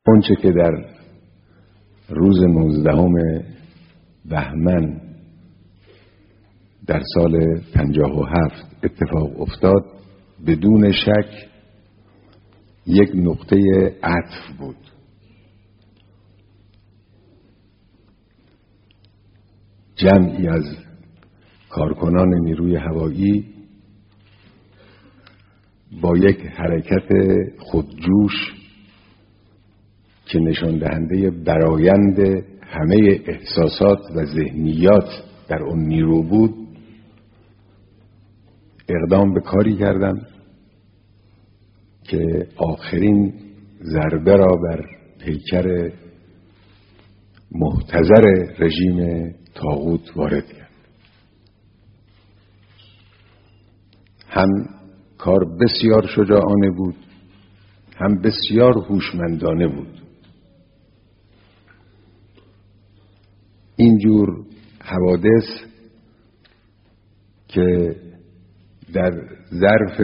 اونچه که در روز 19 بهمن در سال 57 اتفاق افتاد بدون شک یک نقطه عطف بود. جمعی از کارکنان نیروی هوایی با یک حرکت خودجوش که نشان دهنده برآیند همه احساسات و ذهنیات در اون نیرو بود، اقدام به کاری کردند که آخرین ضربه را بر پیکر محتضر رژیم طاغوت وارد کرد. هم کار بسیار شجاعانه بود، هم بسیار هوشمندانه بود. اینجور حوادث که در ظرف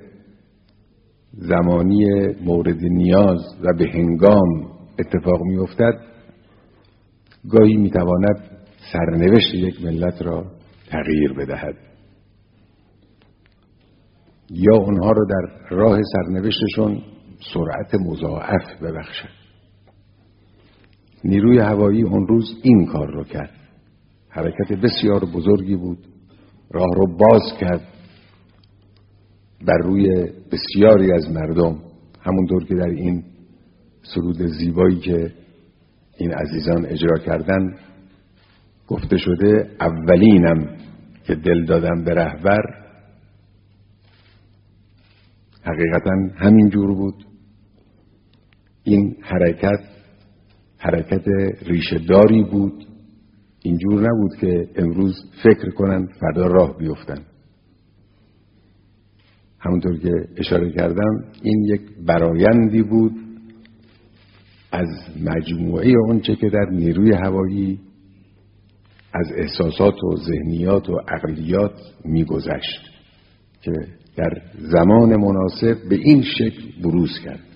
زمانی مورد نیاز و به هنگام اتفاق می افتد، گاهی می تواند سرنوشت یک ملت را تغییر بدهد یا اونها را در راه سرنوشتشون سرعت مضاعف ببخشد. نیروی هوایی اون روز این کار رو کرد. حرکت بسیار بزرگی بود، راه رو باز کرد بر روی بسیاری از مردم، همونطور که در این سرود زیبایی که این عزیزان اجرا کردن گفته شده: اولینم که دل دادم به رهبر. حقیقتا همین جور بود. این حرکت ریشه داری بود. اینجور نبود که امروز فکر کنن فردا راه بیفتن. همونطور که اشاره کردم این یک برآیندی بود از مجموعه اونچه که در نیروی هوایی از احساسات و ذهنیات و عقلیات میگذشت که در زمان مناسب به این شکل بروز کرد.